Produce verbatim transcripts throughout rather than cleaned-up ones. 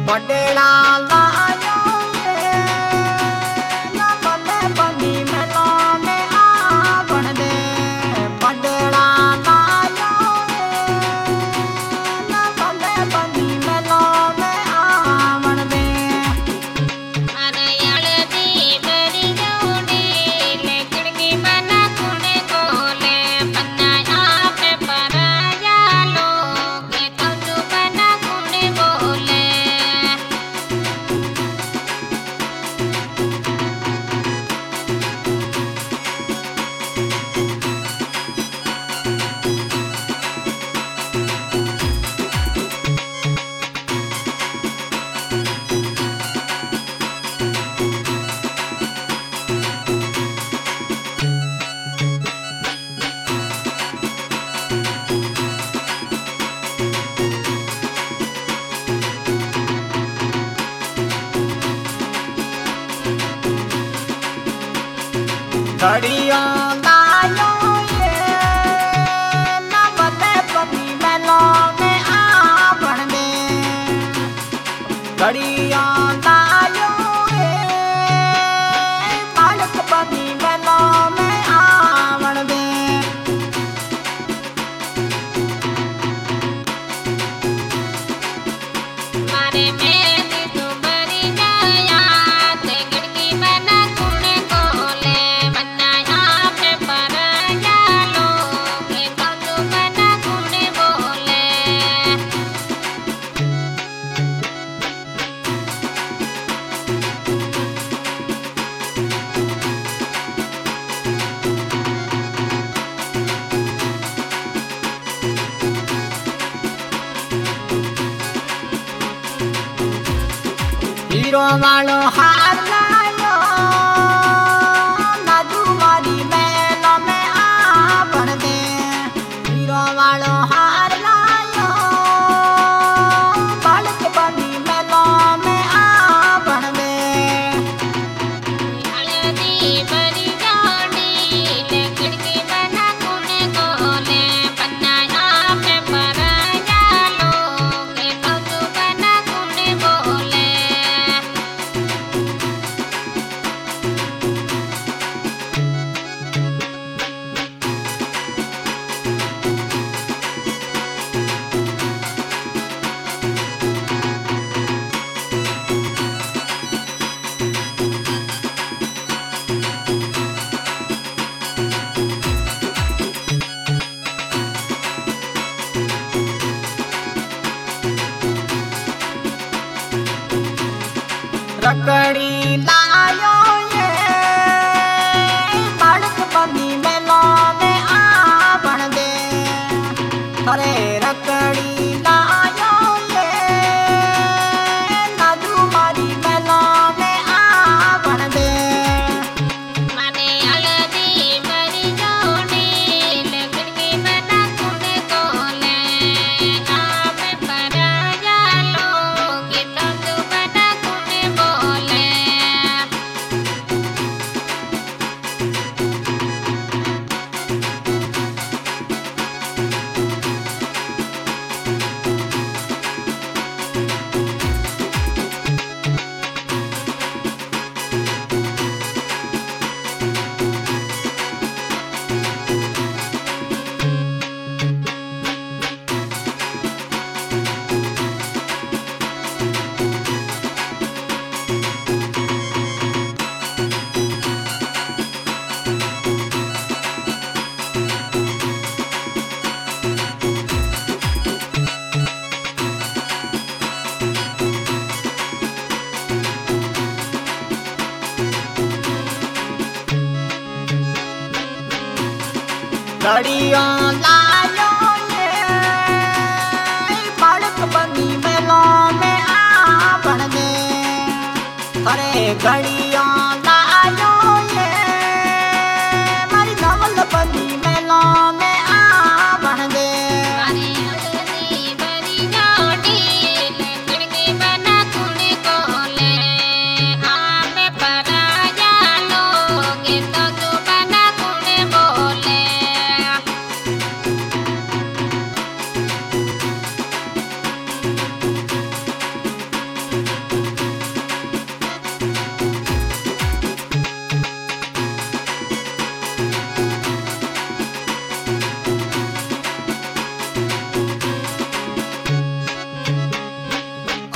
बडेड़ा लायो ये ना बने बनी मेलो में आवण दे बडेड़ा लायो ये ना बने बनी मेलो में आवण दे अरे याळदी बरी जोड़ी लेकड़ की बना कुने कोले बनाया पे पराया लोग तो जो बना कुने बोले घड़ियों लायो ये ना बने बनी मेलो में आवण दे घड़ियों लायो ये बालक बनी मेलो में आवण दे मारे में तू बरी जाया लेकड़ की बना कुने कोले बनाया पे पराया लोग तो जो बना कुने बोले हीरो वालो हार लायो नादू मारी मेलो में आवण दे हीरो वालो हार लायो बालक बनी मेलो में आवण दे याळदी बरी जोड़ी लेकड़ की बना कुने कोले बनाया पे पराया लोग तो जो बना कुने बोले रकड़ी लायो ये बालक बनी मेलो में आवण दे अरे रकड़ी लायो ये नादू मारी मेलो में आवण दे माने याळदी बरी जोड़ी लेकड़ की बना कुने कोले आपे पराया लोग तो जो बना कुने बोले घड़ियों लायो ये बालक बनी मेलो में आवण दे अरे घड़ियों लायो ये मारी नवल बनी मेलो में आवण दे माने याळदी बरी जोड़ी लेकड़ की बना कुने कोले आपे पराया लोग तो जो बना कुने बोले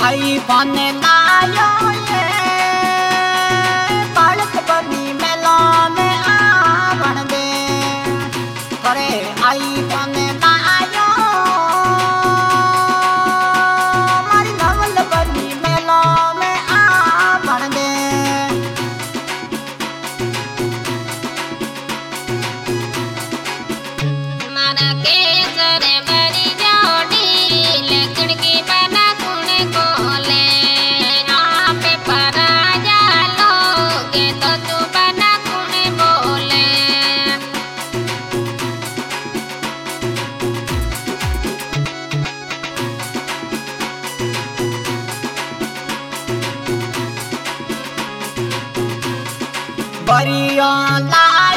आई बने लायो ये बालक बनी मेला में आवण दे करे आई बने लायो मारी नवल बनी मेला में आवण दे मारा केसर भरी जोड़ी लकड़ की बना कुण कोले आप पराया लोगे तो तू बना कुण बोले बरिया ला